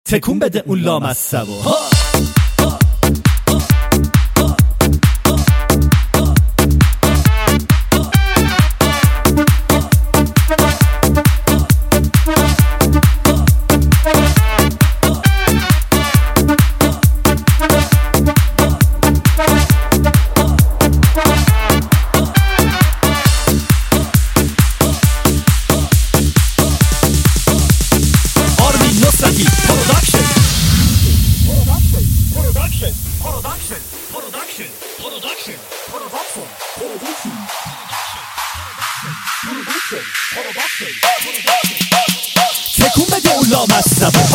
تکون بده اون لامصبو. تکون بده اون لامصبو.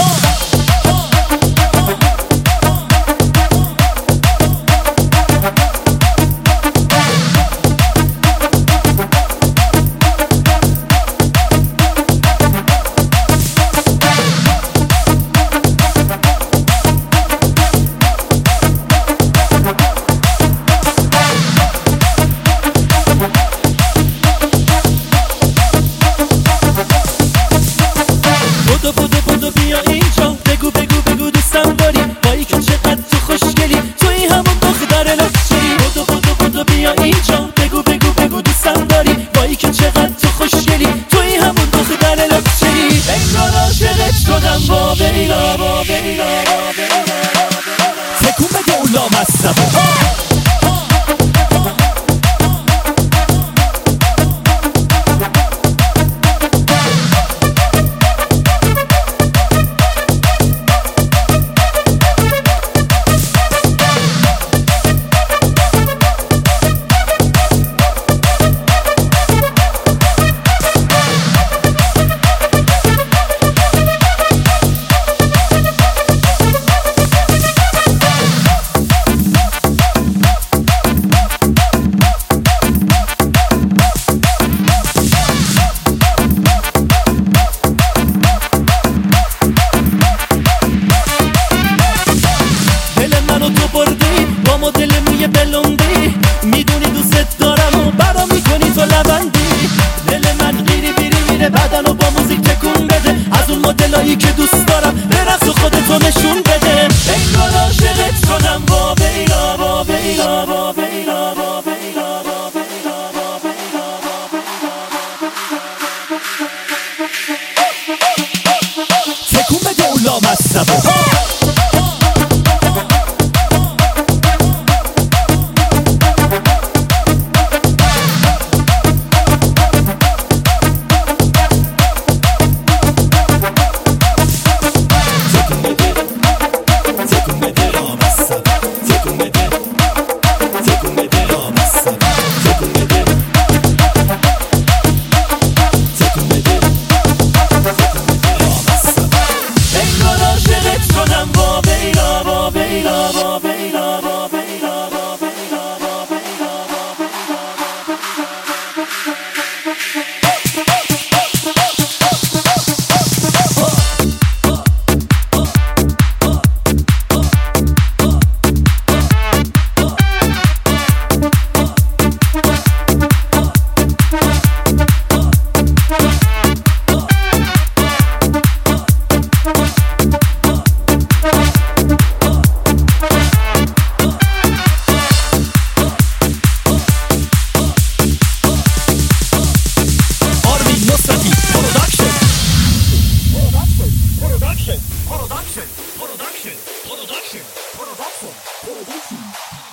بدو بیا اینجا، بگو بگو بگو دوستم داری، بایی که چقدر تو خوشگلی، توی همون دختر لچی. بدو بیا اینجا، بگو بگو بگو دوستم داری، بایی که چقدر تو خوشگلی، توی همون دختر لچی. انگار عاشقت شدم با بیلا با بیلا با بیلا. تکون بده اون لامصبو. با مدل موی بلوندی، میدونی دوست دارم و برا میکنی تو لبندی. دل من گیری بیری میره بدن و با موزیک تکون بده، از اون مدلایی که دوست دارم برقص و خودتو نشون بده. انگار عاشقت شدم با بیلا با بیلا با بیلا با بیلا با بیلا با بیلا با بیلا. تکون بده اون لامصبو. Production.